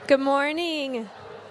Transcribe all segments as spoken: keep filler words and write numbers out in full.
Good morning.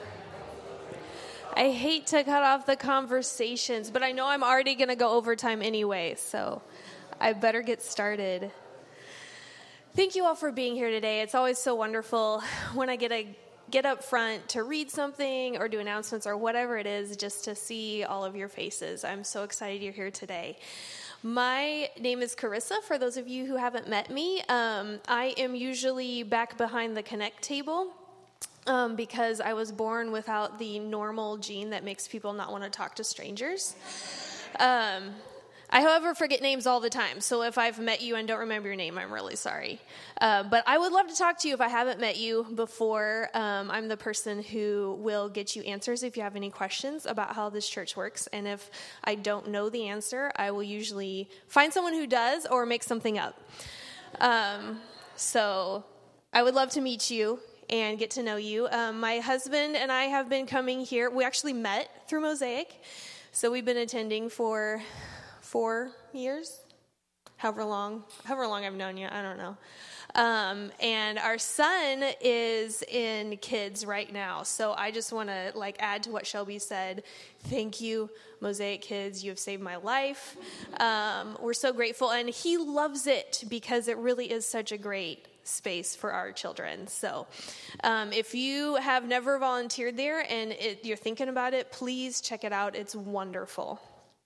I hate to cut off the conversations, but I know I'm already going to go overtime anyway, so I better get started. Thank you all for being here today. It's always so wonderful when I get a get up front to read something or do announcements or whatever it is, just to see all of your faces. I'm so excited you're here today. My name is Carissa, for those of you who haven't met me. Um, I am usually back behind the Connect table. Um, because I was born without the normal gene that makes people not want to talk to strangers. Um, I, however, forget names all the time, so if I've met you and don't remember your name, I'm really sorry. Uh, but I would love to talk to you if I haven't met you before. Um, I'm the person who will get you answers if you have any questions about how this church works, and if I don't know the answer, I will usually find someone who does or make something up. Um, so I would love to meet you and get to know you. Um, my husband and I have been coming here. We actually met through Mosaic, so we've been attending for four years, however long, however long I've known you, I don't know. Um, and our son is in kids right now, so I just want to like add to what Shelby said. Thank you, Mosaic Kids. You have saved my life. Um, we're so grateful, and he loves it because it really is such a great space for our children. So um, if you have never volunteered there and it, you're thinking about it, please check it out. It's wonderful.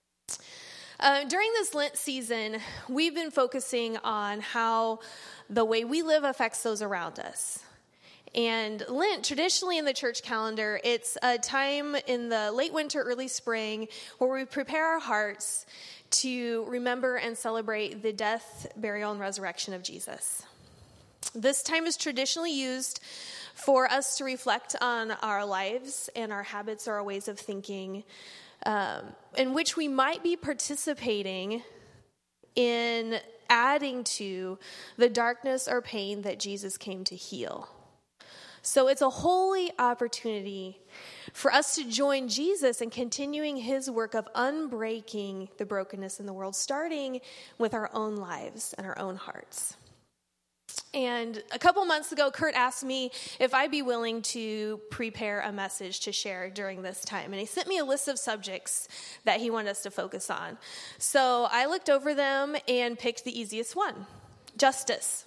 Uh, during this Lent season, we've been focusing on how the way we live affects those around us. And Lent, traditionally in the church calendar, it's a time in the late winter, early spring, where we prepare our hearts to remember and celebrate the death, burial, and resurrection of Jesus. This time is traditionally used for us to reflect on our lives and our habits or our ways of thinking, um, in which we might be participating in adding to the darkness or pain that Jesus came to heal. So it's a holy opportunity for us to join Jesus in continuing his work of unbreaking the brokenness in the world, starting with our own lives and our own hearts. And a couple months ago, Kurt asked me if I'd be willing to prepare a message to share during this time. And he sent me a list of subjects that he wanted us to focus on. So I looked over them and picked the easiest one, justice.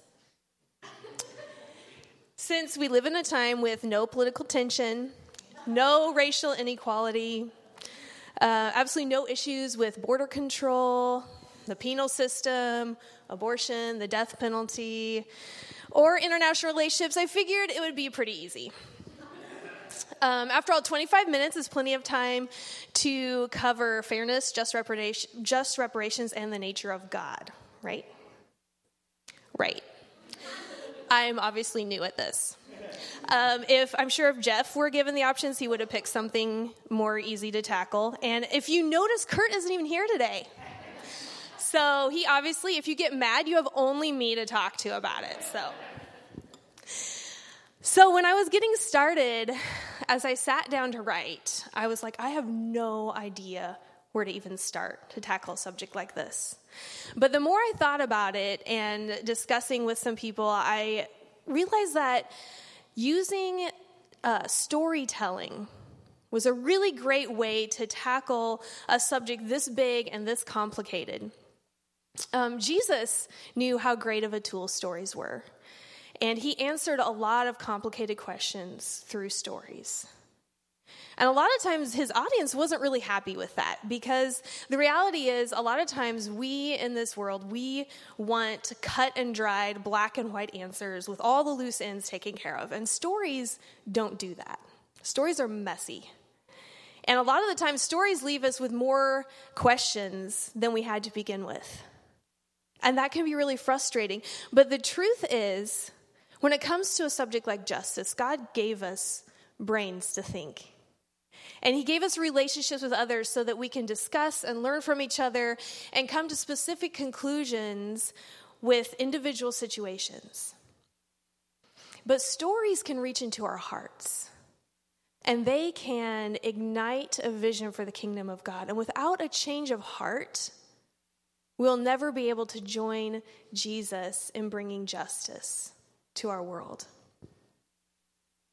Since we live in a time with no political tension, no racial inequality, uh, absolutely no issues with border control, the penal system, abortion, the death penalty, or international relationships, I figured it would be pretty easy. Um, after all, twenty-five minutes is plenty of time to cover fairness, just reparation, just reparations, and the nature of God, right? Right. I'm obviously new at this. Um, if I'm sure if Jeff were given the options, he would have picked something more easy to tackle. And if you notice, Kurt isn't even here today. So he obviously, if you get mad, you have only me to talk to about it. So, so when I was getting started, as I sat down to write, I was like, I have no idea where to even start to tackle a subject like this. But the more I thought about it and discussing with some people, I realized that using uh, storytelling was a really great way to tackle a subject this big and this complicated. Um, Jesus knew how great of a tool stories were, and he answered a lot of complicated questions through stories. And a lot of times his audience wasn't really happy with that, because the reality is a lot of times we in this world, we want cut and dried black and white answers with all the loose ends taken care of, and stories don't do that. Stories are messy. And a lot of the time stories leave us with more questions than we had to begin with. And that can be really frustrating. But the truth is, when it comes to a subject like justice, God gave us brains to think. And he gave us relationships with others so that we can discuss and learn from each other and come to specific conclusions with individual situations. But stories can reach into our hearts, and they can ignite a vision for the kingdom of God. And without a change of heart, we'll never be able to join Jesus in bringing justice to our world.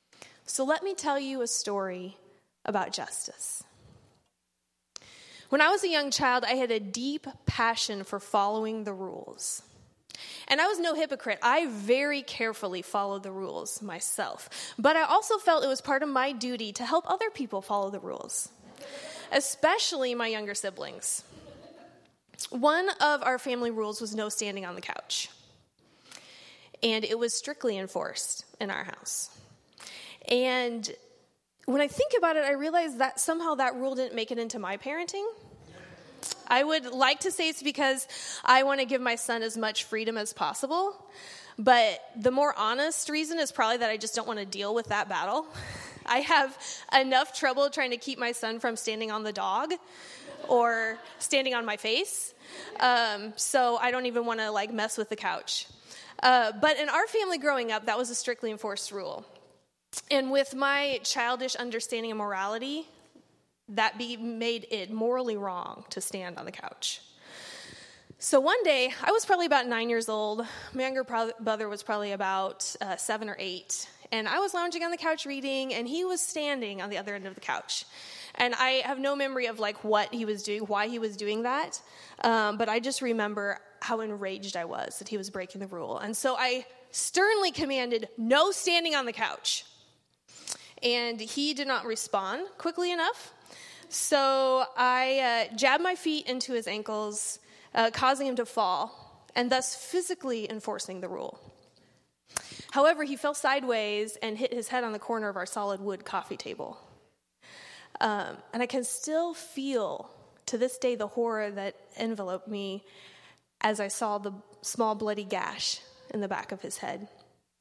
So let me tell you a story about justice. When I was a young child, I had a deep passion for following the rules. And I was no hypocrite. I very carefully followed the rules myself. But I also felt it was part of my duty to help other people follow the rules, especially my younger siblings. One of our family rules was no standing on the couch. And it was strictly enforced in our house. And when I think about it, I realize that somehow that rule didn't make it into my parenting. I would like to say it's because I want to give my son as much freedom as possible. But the more honest reason is probably that I just don't want to deal with that battle. I have enough trouble trying to keep my son from standing on the dog or standing on my face. Um, so I don't even want to like mess with the couch. Uh, but in our family growing up, that was a strictly enforced rule. And with my childish understanding of morality, that be made it morally wrong to stand on the couch. So one day, I was probably about nine years old. My younger brother was probably about uh, seven or eight. And I was lounging on the couch reading, and he was standing on the other end of the couch. And I have no memory of like what he was doing, why he was doing that. Um, but I just remember how enraged I was that he was breaking the rule. And so I sternly commanded, no standing on the couch. And he did not respond quickly enough. So I uh, jabbed my feet into his ankles, uh, causing him to fall, and thus physically enforcing the rule. However, he fell sideways and hit his head on the corner of our solid wood coffee table. Um, and I can still feel, to this day, the horror that enveloped me as I saw the small bloody gash in the back of his head.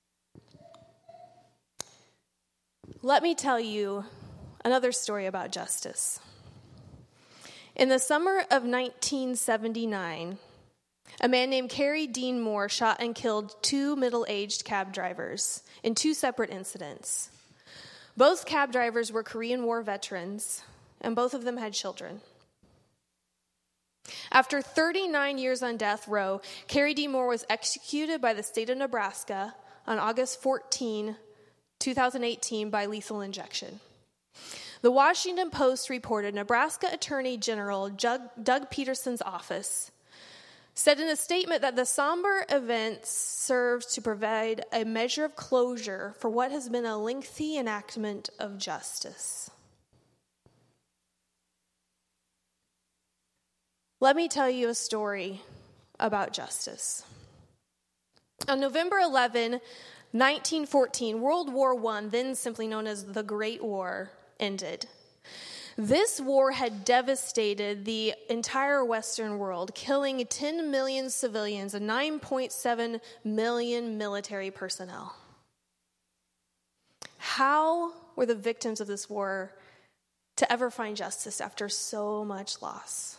Let me tell you another story about justice. In the summer of nineteen seventy-nine, a man named Kerry Dean Moore shot and killed two middle-aged cab drivers in two separate incidents. Both cab drivers were Korean War veterans, and both of them had children. After thirty-nine years on death row, Kerry Dean Moore was executed by the state of Nebraska on August fourteenth, twenty eighteen by lethal injection. The Washington Post reported Nebraska Attorney General Doug Peterson's office said in a statement that the somber events served to provide a measure of closure for what has been a lengthy enactment of justice. Let me tell you a story about justice. On November eleventh, nineteen fourteen, World War One, then simply known as the Great War, ended. This war had devastated the entire Western world, killing ten million civilians and nine point seven million military personnel. How were the victims of this war to ever find justice after so much loss?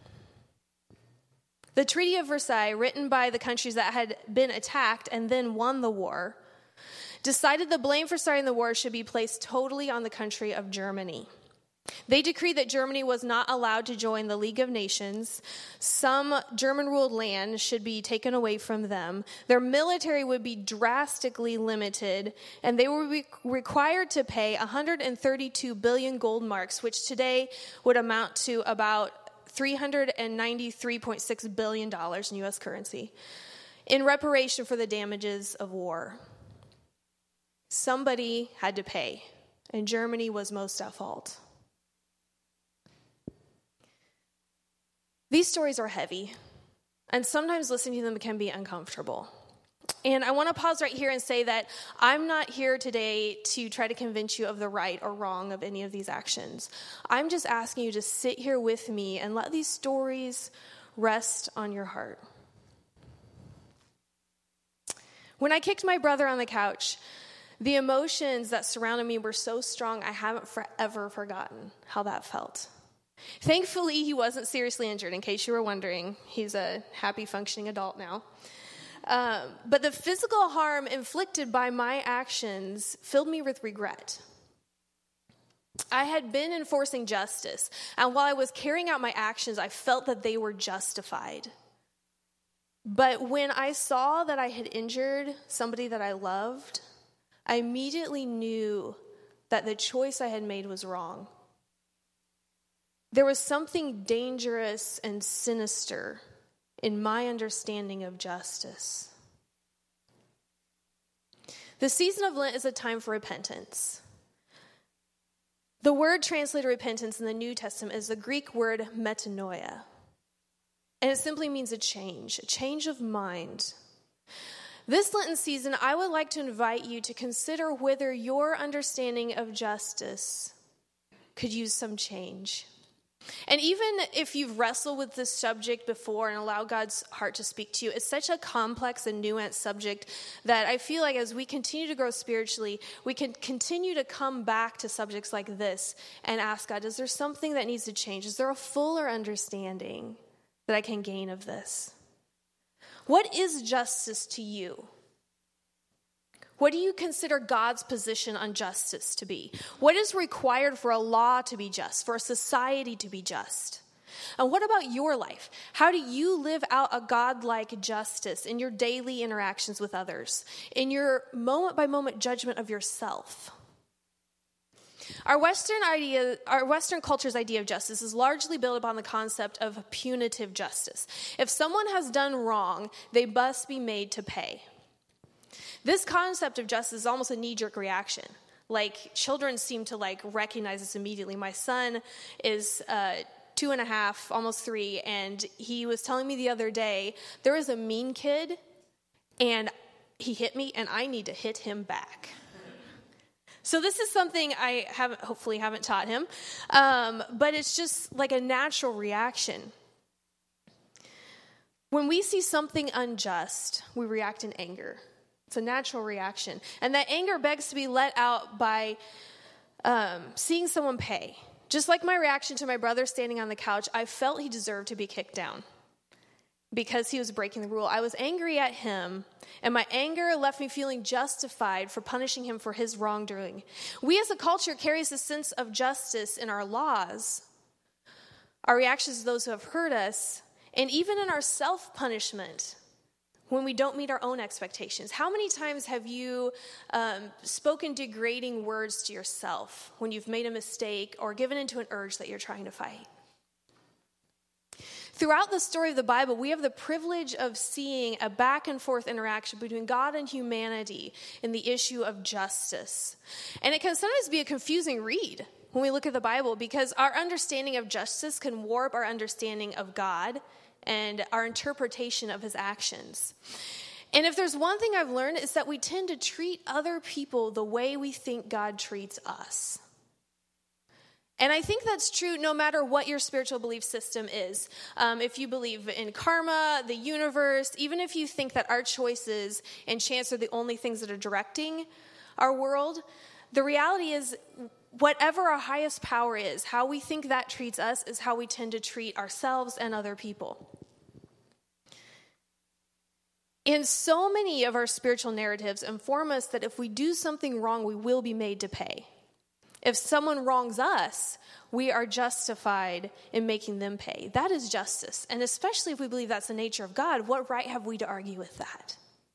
The Treaty of Versailles, written by the countries that had been attacked and then won the war, decided the blame for starting the war should be placed totally on the country of Germany. They decreed that Germany was not allowed to join the League of Nations. Some German-ruled land should be taken away from them. Their military would be drastically limited, and they would be required to pay one hundred thirty-two billion gold marks, which today would amount to about three hundred ninety-three point six billion dollars in U S currency, in reparation for the damages of war. Somebody had to pay, and Germany was most at fault. These stories are heavy, and sometimes listening to them can be uncomfortable. And I want to pause right here and say that I'm not here today to try to convince you of the right or wrong of any of these actions. I'm just asking you to sit here with me and let these stories rest on your heart. When I kicked my brother on the couch, the emotions that surrounded me were so strong, I haven't forever forgotten how that felt. Thankfully, he wasn't seriously injured, in case you were wondering. He's a happy, functioning adult now. Um, but the physical harm inflicted by my actions filled me with regret. I had been enforcing justice, and while I was carrying out my actions, I felt that they were justified. But when I saw that I had injured somebody that I loved, I immediately knew that the choice I had made was wrong. There was something dangerous and sinister in my understanding of justice. The season of Lent is a time for repentance. The word translated repentance in the New Testament is the Greek word metanoia. And it simply means a change, a change of mind. This Lenten season, I would like to invite you to consider whether your understanding of justice could use some change. And even if you've wrestled with this subject before and allowed God's heart to speak to you, it's such a complex and nuanced subject that I feel like as we continue to grow spiritually, we can continue to come back to subjects like this and ask God, is there something that needs to change? Is there a fuller understanding that I can gain of this? What is justice to you? What do you consider God's position on justice to be? What is required for a law to be just, for a society to be just? And what about your life? How do you live out a God-like justice in your daily interactions with others, in your moment-by-moment judgment of yourself? Our Western idea, our Western culture's idea of justice is largely built upon the concept of punitive justice. If someone has done wrong, they must be made to pay. This concept of justice is almost a knee-jerk reaction. Like, children seem to, like, recognize this immediately. My son is uh, two and a half, almost three, and he was telling me the other day, there was a mean kid, and he hit me, and I need to hit him back. So this is something I haven't, hopefully haven't taught him, um, but it's just like a natural reaction. When we see something unjust, we react in anger. It's a natural reaction. And that anger begs to be let out by um, seeing someone pay. Just like my reaction to my brother standing on the couch, I felt he deserved to be kicked down because he was breaking the rule. I was angry at him, and my anger left me feeling justified for punishing him for his wrongdoing. We as a culture carries a sense of justice in our laws, our reactions to those who have hurt us, and even in our self-punishment when we don't meet our own expectations. How many times have you um, spoken degrading words to yourself when you've made a mistake or given into an urge that you're trying to fight? Throughout the story of the Bible, we have the privilege of seeing a back and forth interaction between God and humanity in the issue of justice. And it can sometimes be a confusing read when we look at the Bible because our understanding of justice can warp our understanding of God and our interpretation of his actions. And if there's one thing I've learned, it's that we tend to treat other people the way we think God treats us. And I think that's true no matter what your spiritual belief system is. Um, if you believe in karma, the universe, even if you think that our choices and chance are the only things that are directing our world, the reality is whatever our highest power is, how we think that treats us is how we tend to treat ourselves and other people. And so many of our spiritual narratives inform us that if we do something wrong, we will be made to pay. If someone wrongs us, we are justified in making them pay. That is justice. And especially if we believe that's the nature of God, what right have we to argue with that?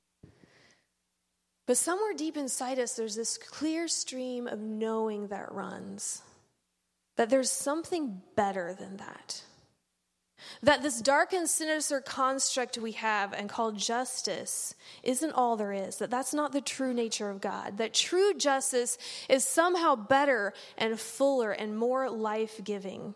But somewhere deep inside us, there's this clear stream of knowing that runs, that there's something better than that. That this dark and sinister construct we have and called justice isn't all there is, that that's not the true nature of God, that true justice is somehow better and fuller and more life-giving.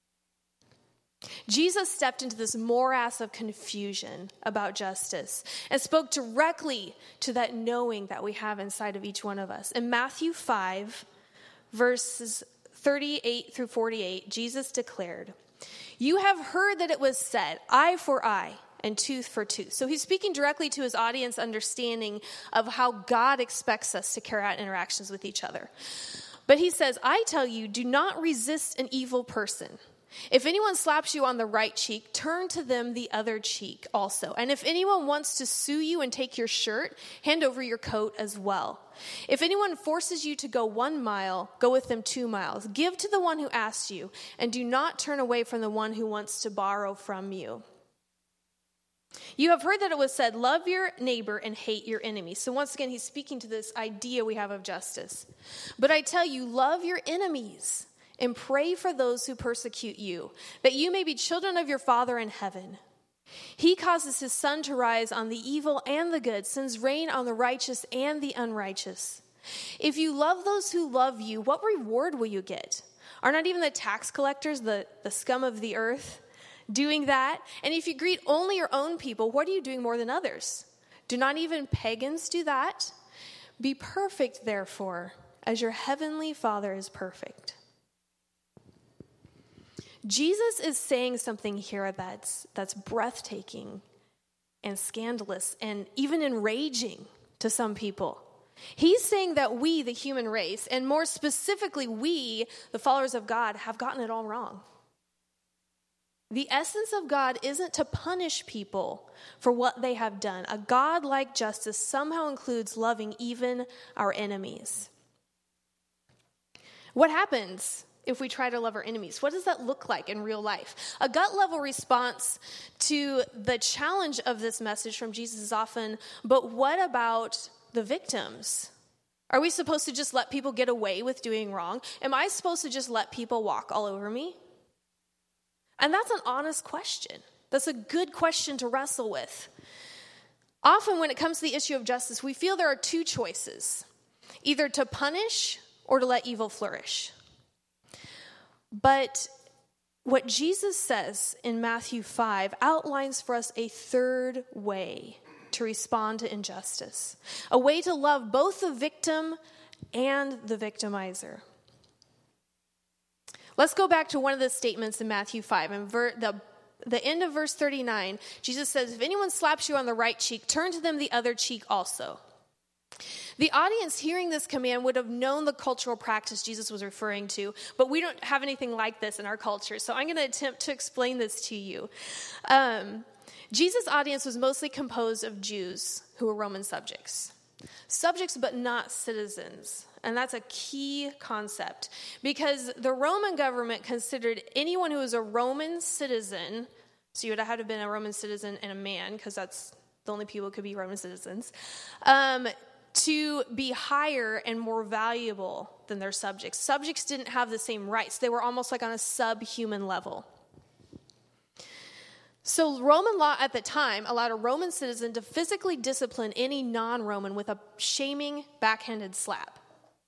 Jesus stepped into this morass of confusion about justice and spoke directly to that knowing that we have inside of each one of us. In Matthew five, verses thirty-eight through forty-eight, Jesus declared, "You have heard that it was said, eye for eye and tooth for tooth." So he's speaking directly to his audience understanding of how God expects us to carry out interactions with each other. But he says, "I tell you, do not resist an evil person. If anyone slaps you on the right cheek, turn to them the other cheek also. And if anyone wants to sue you and take your shirt, hand over your coat as well. If anyone forces you to go one mile, go with them two miles. Give to the one who asks you, and do not turn away from the one who wants to borrow from you." You have heard that it was said, love your neighbor and hate your enemy. So once again, he's speaking to this idea we have of justice. But I tell you, love your enemies and pray for those who persecute you, that you may be children of your Father in heaven. He causes his sun to rise on the evil and the good, sends rain on the righteous and the unrighteous. If you love those who love you, what reward will you get? Are not even the tax collectors, the, the scum of the earth, doing that? And if you greet only your own people, what are you doing more than others? Do not even pagans do that? Be perfect, therefore, as your heavenly Father is perfect. Jesus is saying something here that's, that's breathtaking and scandalous and even enraging to some people. He's saying that we, the human race, and more specifically we, the followers of God, have gotten it all wrong. The essence of God isn't to punish people for what they have done. A God-like justice somehow includes loving even our enemies. What happens if we try to love our enemies? What does that look like in real life? A gut-level response to the challenge of this message from Jesus is often, but what about the victims? Are we supposed to just let people get away with doing wrong? Am I supposed to just let people walk all over me? And that's an honest question. That's a good question to wrestle with. Often when it comes to the issue of justice, we feel there are two choices, either to punish or to let evil flourish. But what Jesus says in Matthew five outlines for us a third way to respond to injustice, a way to love both the victim and the victimizer. Let's go back to one of the statements in Matthew five. In ver- the, the end of verse thirty-nine, Jesus says, if anyone slaps you on the right cheek, turn to them the other cheek also. The audience hearing this command would have known the cultural practice Jesus was referring to, but we don't have anything like this in our culture, so I'm going to attempt to explain this to you. Um, Jesus' audience was mostly composed of Jews who were Roman subjects. Subjects, but not citizens. And that's a key concept because the Roman government considered anyone who was a Roman citizen, so you would have had to have been a Roman citizen and a man, because that's the only people who could be Roman citizens, um, to be higher and more valuable than their subjects. Subjects didn't have the same rights. They were almost like on a subhuman level. So Roman law at the time allowed a Roman citizen to physically discipline any non-Roman with a shaming, backhanded slap.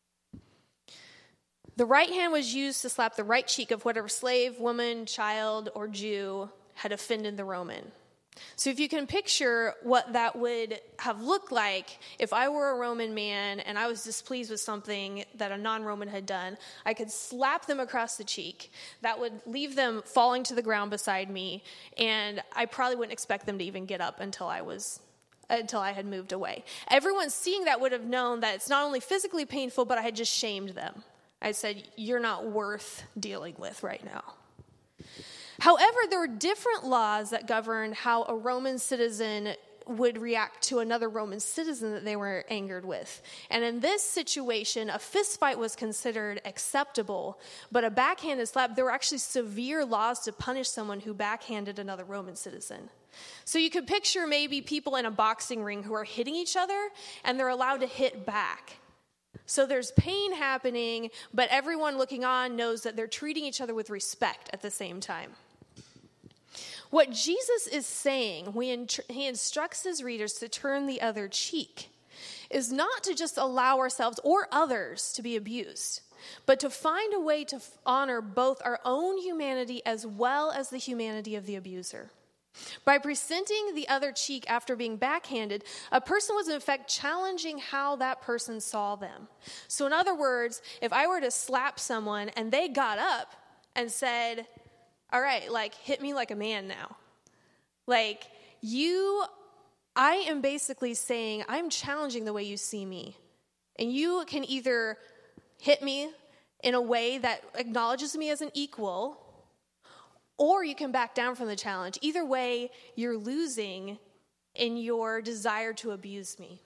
The right hand was used to slap the right cheek of whatever slave, woman, child, or Jew had offended the Roman. So if you can picture what that would have looked like if I were a Roman man and I was displeased with something that a non-Roman had done, I could slap them across the cheek. That would leave them falling to the ground beside me, and I probably wouldn't expect them to even get up until I was until I had moved away. Everyone seeing that would have known that it's not only physically painful, but I had just shamed them. I said, you're not worth dealing with right now. However, there were different laws that governed how a Roman citizen would react to another Roman citizen that they were angered with. And in this situation, a fist fight was considered acceptable, but a backhanded slap, there were actually severe laws to punish someone who backhanded another Roman citizen. So you could picture maybe people in a boxing ring who are hitting each other, and they're allowed to hit back. So there's pain happening, but everyone looking on knows that they're treating each other with respect at the same time. What Jesus is saying when he instructs his readers to turn the other cheek is not to just allow ourselves or others to be abused, but to find a way to honor both our own humanity as well as the humanity of the abuser. By presenting the other cheek after being backhanded, a person was in effect challenging how that person saw them. So in other words, if I were to slap someone and they got up and said, all right, like, hit me like a man now. Like, you, I am basically saying, I'm challenging the way you see me. And you can either hit me in a way that acknowledges me as an equal, or you can back down from the challenge. Either way, you're losing in your desire to abuse me.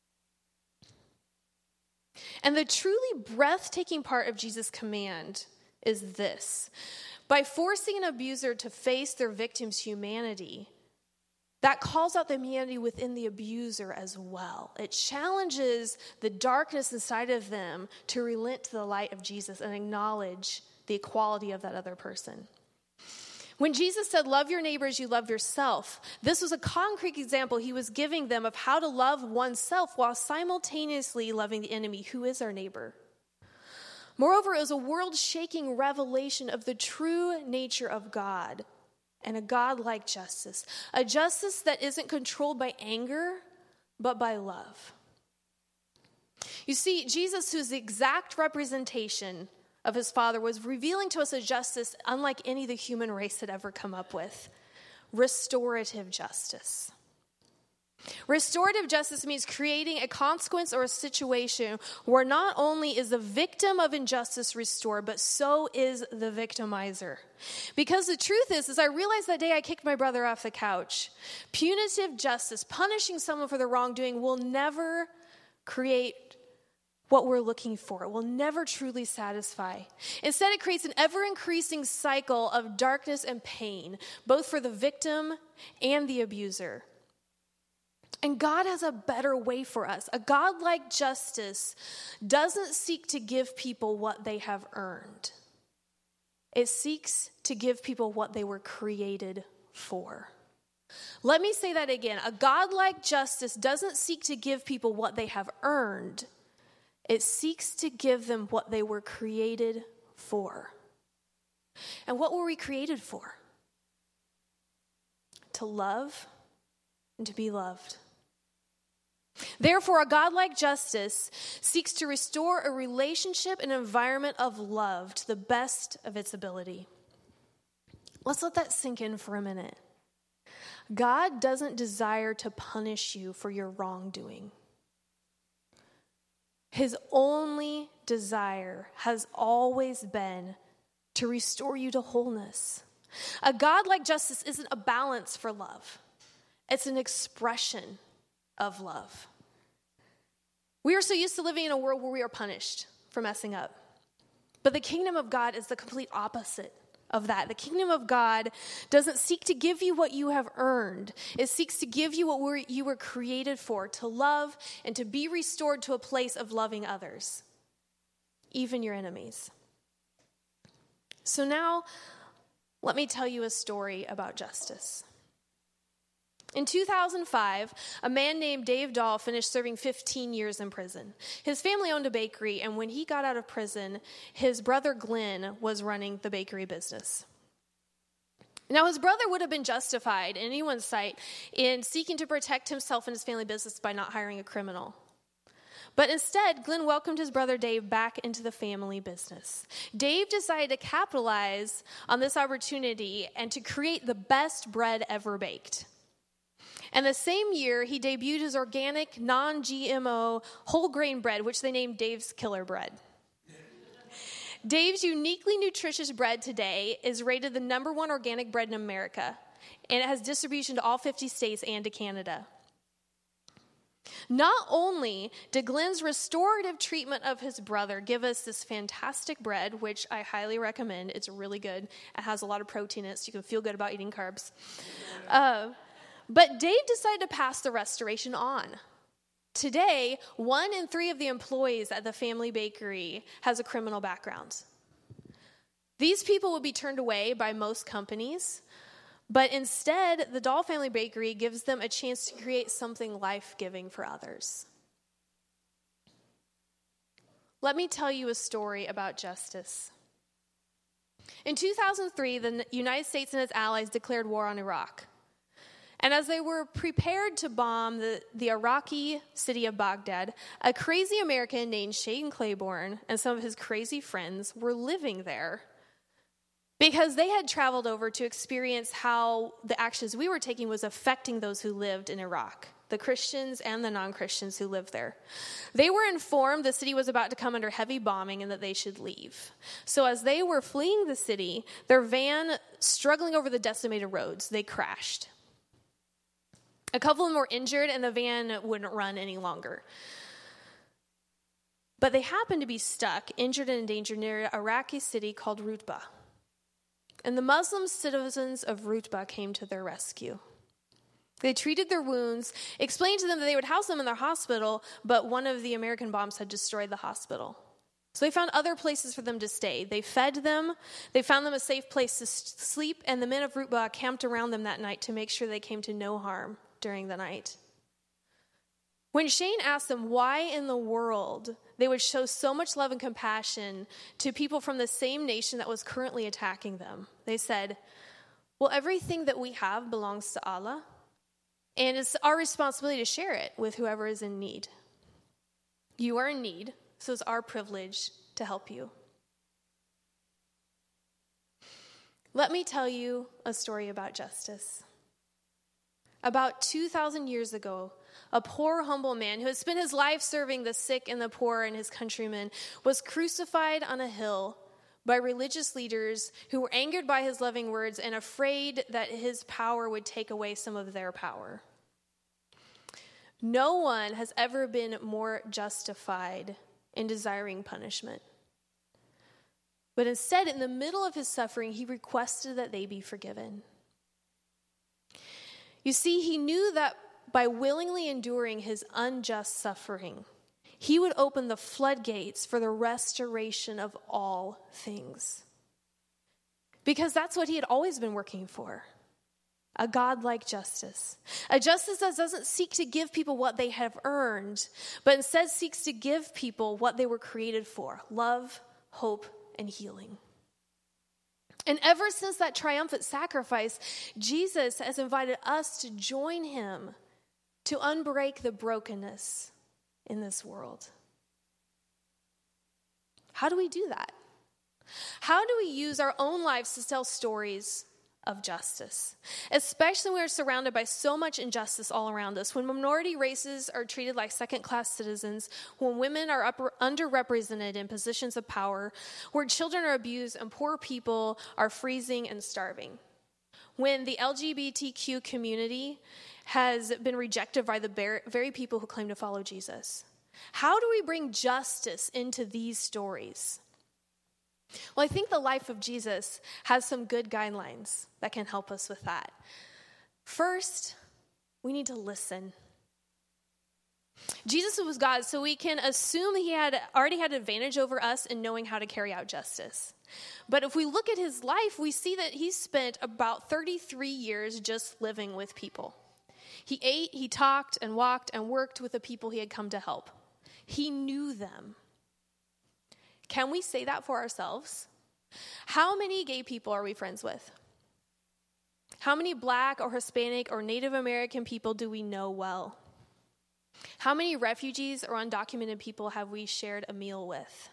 And the truly breathtaking part of Jesus' command is this. By forcing an abuser to face their victim's humanity, that calls out the humanity within the abuser as well. It challenges the darkness inside of them to relent to the light of Jesus and acknowledge the equality of that other person. When Jesus said, love your neighbor as you love yourself, this was a concrete example he was giving them of how to love oneself while simultaneously loving the enemy, who is our neighbor. Moreover, it was a world-shaking revelation of the true nature of God and a God-like justice, a justice that isn't controlled by anger, but by love. You see, Jesus, who's the exact representation of his Father, was revealing to us a justice unlike any the human race had ever come up with. Restorative justice. Restorative justice means creating a consequence or a situation where not only is the victim of injustice restored, but so is the victimizer. Because the truth is, as I realized that day I kicked my brother off the couch, punitive justice, punishing someone for their wrongdoing, will never create what we're looking for. It will never truly satisfy. Instead, it creates an ever-increasing cycle of darkness and pain, both for the victim and the abuser. And God has a better way for us. A God-like justice doesn't seek to give people what they have earned. It seeks to give people what they were created for. Let me say that again. A God-like justice doesn't seek to give people what they have earned. It seeks to give them what they were created for. And what were we created for? To love and to be loved. Therefore, a God-like justice seeks to restore a relationship and environment of love to the best of its ability. Let's let that sink in for a minute. God doesn't desire to punish you for your wrongdoing. His only desire has always been to restore you to wholeness. A God-like justice isn't a balance for love. It's an expression of love. We are so used to living in a world where we are punished for messing up. But the kingdom of God is the complete opposite of that. The kingdom of God doesn't seek to give you what you have earned. It seeks to give you what we're, you were created for, to love and to be restored to a place of loving others, even your enemies. So now, let me tell you a story about justice. In two thousand five, a man named Dave Dahl finished serving fifteen years in prison. His family owned a bakery, and when he got out of prison, his brother Glenn was running the bakery business. Now, his brother would have been justified in anyone's sight in seeking to protect himself and his family business by not hiring a criminal. But instead, Glenn welcomed his brother Dave back into the family business. Dave decided to capitalize on this opportunity and to create the best bread ever baked. And the same year, he debuted his organic, non-G M O, whole grain bread, which they named Dave's Killer Bread. Dave's uniquely nutritious bread today is rated the number one organic bread in America, and it has distribution to all fifty states and to Canada. Not only did Glenn's restorative treatment of his brother give us this fantastic bread, which I highly recommend. It's really good. It has a lot of protein in it, so you can feel good about eating carbs. Uh, But Dave decided to pass the restoration on. Today, one in three of the employees at the family bakery has a criminal background. These people would be turned away by most companies, but instead, the Dahl family bakery gives them a chance to create something life-giving for others. Let me tell you a story about justice. In two thousand three, the United States and its allies declared war on Iraq. And as they were prepared to bomb the, the Iraqi city of Baghdad, a crazy American named Shane Claiborne and some of his crazy friends were living there because they had traveled over to experience how the actions we were taking was affecting those who lived in Iraq, the Christians and the non-Christians who lived there. They were informed the city was about to come under heavy bombing and that they should leave. So as they were fleeing the city, their van, struggling over the decimated roads, they crashed. A couple of them were injured, and the van wouldn't run any longer. But they happened to be stuck, injured and endangered, near an Iraqi city called Rutba. And the Muslim citizens of Rutba came to their rescue. They treated their wounds, explained to them that they would house them in their hospital, but one of the American bombs had destroyed the hospital. So they found other places for them to stay. They fed them, they found them a safe place to sleep, and the men of Rutba camped around them that night to make sure they came to no harm during the night. When Shane asked them why in the world they would show so much love and compassion to people from the same nation that was currently attacking them, they said, well, everything that we have belongs to Allah, and it's our responsibility to share it with whoever is in need. You are in need, so it's our privilege to help you. Let me tell you a story about justice. About two thousand years ago, a poor, humble man who had spent his life serving the sick and the poor and his countrymen was crucified on a hill by religious leaders who were angered by his loving words and afraid that his power would take away some of their power. No one has ever been more justified in desiring punishment. But instead, in the middle of his suffering, he requested that they be forgiven. You see, he knew that by willingly enduring his unjust suffering, he would open the floodgates for the restoration of all things. Because that's what he had always been working for. A God-like justice. A justice that doesn't seek to give people what they have earned, but instead seeks to give people what they were created for: love, hope, and healing. And ever since that triumphant sacrifice, Jesus has invited us to join him to unbreak the brokenness in this world. How do we do that? How do we use our own lives to tell stories of justice, especially when we're surrounded by so much injustice all around us, when minority races are treated like second-class citizens, when women are upper, underrepresented in positions of power, where children are abused and poor people are freezing and starving, when the L G B T Q community has been rejected by the very people who claim to follow Jesus? How do we bring justice into these stories? Well, I think the life of Jesus has some good guidelines that can help us with that. First, we need to listen. Jesus was God, so we can assume he had already had advantage over us in knowing how to carry out justice. But if we look at his life, we see that he spent about thirty-three years just living with people. He ate, he talked, and walked, and worked with the people he had come to help. He knew them. Can we say that for ourselves? How many gay people are we friends with? How many Black or Hispanic or Native American people do we know well? How many refugees or undocumented people have we shared a meal with?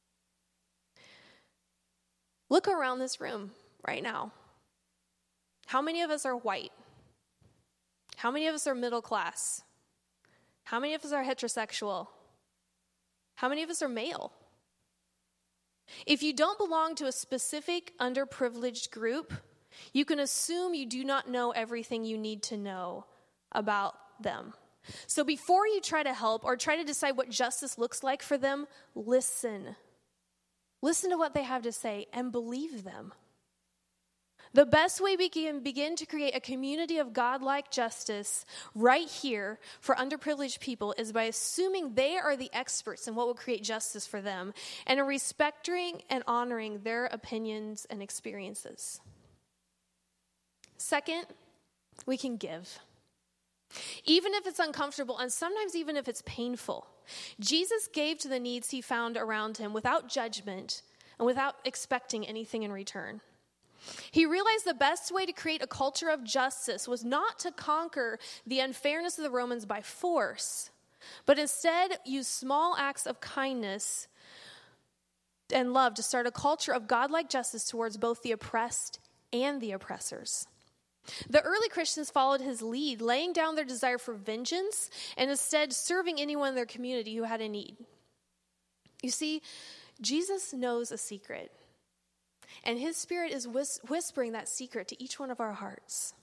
Look around this room right now. How many of us are white? How many of us are middle class? How many of us are heterosexual? How many of us are male? If you don't belong to a specific underprivileged group, you can assume you do not know everything you need to know about them. So before you try to help or try to decide what justice looks like for them, listen. Listen to what they have to say and believe them. The best way we can begin to create a community of God-like justice right here for underprivileged people is by assuming they are the experts in what will create justice for them and in respecting and honoring their opinions and experiences. Second, we can give. Even if it's uncomfortable and sometimes even if it's painful. Jesus gave to the needs he found around him without judgment and without expecting anything in return. He realized the best way to create a culture of justice was not to conquer the unfairness of the Romans by force, but instead use small acts of kindness and love to start a culture of godlike justice towards both the oppressed and the oppressors. The early Christians followed his lead, laying down their desire for vengeance and instead serving anyone in their community who had a need. You see, Jesus knows a secret. And his Spirit is whis- whispering that secret to each one of our hearts.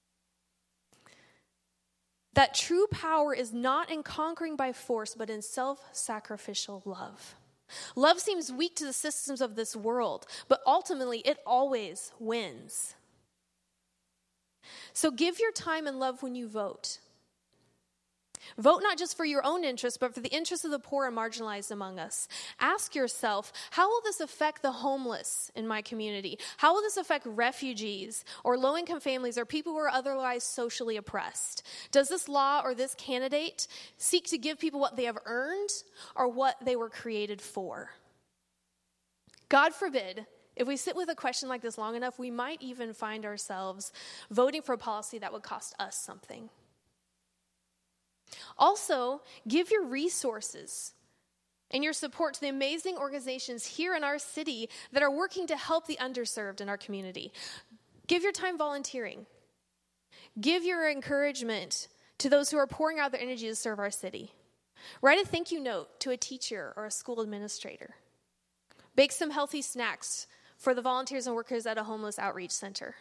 That true power is not in conquering by force, but in self-sacrificial love. Love seems weak to the systems of this world, but ultimately it always wins. So give your time and love when you vote. Vote not just for your own interests, but for the interests of the poor and marginalized among us. Ask yourself, how will this affect the homeless in my community? How will this affect refugees or low-income families or people who are otherwise socially oppressed? Does this law or this candidate seek to give people what they have earned or what they were created for? God forbid, if we sit with a question like this long enough, we might even find ourselves voting for a policy that would cost us something. Also, give your resources and your support to the amazing organizations here in our city that are working to help the underserved in our community. Give your time volunteering. Give your encouragement to those who are pouring out their energy to serve our city. Write a thank you note to a teacher or a school administrator. Bake some healthy snacks for the volunteers and workers at a homeless outreach center.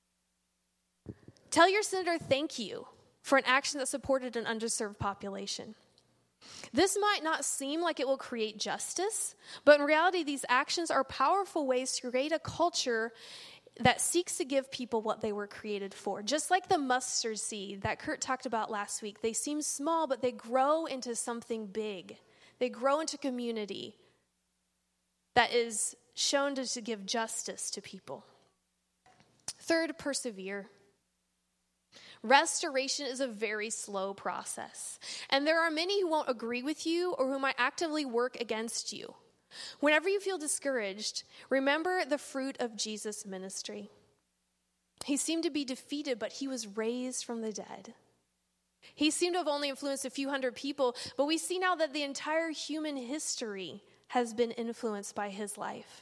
Tell your senator thank you for an action that supported an underserved population. This might not seem like it will create justice, but in reality, these actions are powerful ways to create a culture that seeks to give people what they were created for. Just like the mustard seed that Kurt talked about last week, they seem small, but they grow into something big. They grow into community that is shown to, to give justice to people. Third, persevere. Restoration is a very slow process, and there are many who won't agree with you or who might actively work against you. Whenever you feel discouraged, remember the fruit of Jesus' ministry. He seemed to be defeated, but he was raised from the dead. He seemed to have only influenced a few hundred people, but we see now that the entire human history has been influenced by his life.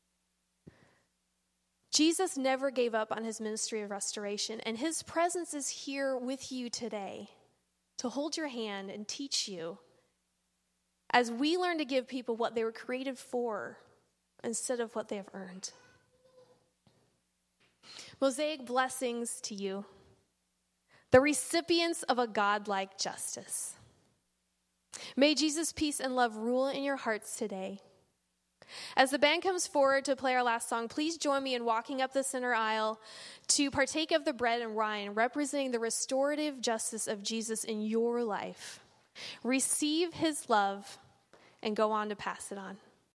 Jesus never gave up on his ministry of restoration, and his presence is here with you today to hold your hand and teach you as we learn to give people what they were created for instead of what they have earned. Mosaic blessings to you, the recipients of a God-like justice. May Jesus' peace and love rule in your hearts today. As the band comes forward to play our last song, please join me in walking up the center aisle to partake of the bread and wine, representing the restorative justice of Jesus in your life. Receive his love and go on to pass it on.